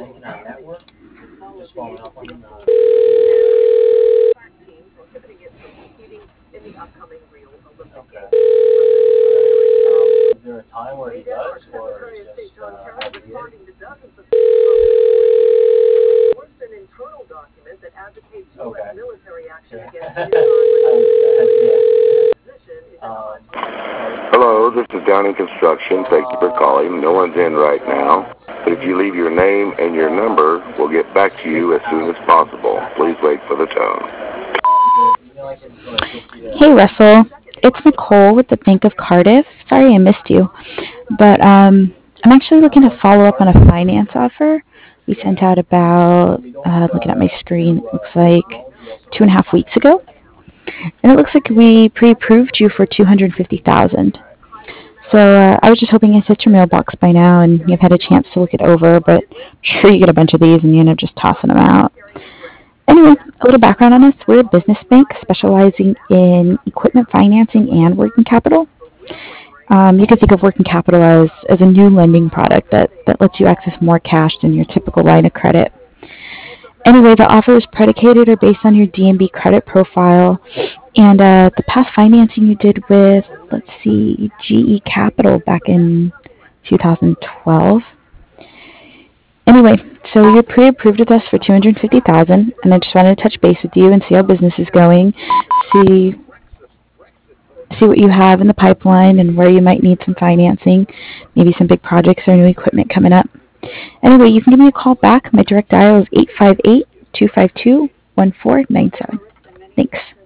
Hello, this is Downing Construction. Thank you for calling. No one's in right now. But if you leave your name and your number, we'll get back to you as soon as possible. Please wait for the tone. Hey Russell, it's Nicole with the Bank of Cardiff. Sorry I missed you, but I'm actually looking to follow up on a finance offer we sent out about, looking at my screen, it looks like 2.5 weeks ago, and it looks like we pre-approved you for 250,000. So I was just hoping it's hit your mailbox by now and you've had a chance to look it over, but I'm sure you get a bunch of these and you end up just tossing them out. Anyway, a little background on us. We're a business bank specializing in equipment financing and working capital. You can think of working capital as a new lending product that lets you access more cash than your typical line of credit. Anyway, the offer is predicated or based on your DNB credit profile and the past financing you did with, let's see, GE Capital back in 2012. Anyway, so you're pre-approved with us for 250,000, and I just wanted to touch base with you and see how business is going, see what you have in the pipeline and where you might need some financing, maybe some big projects or new equipment coming up. Anyway, you can give me a call back. My direct dial is 858-252-1497. Thanks.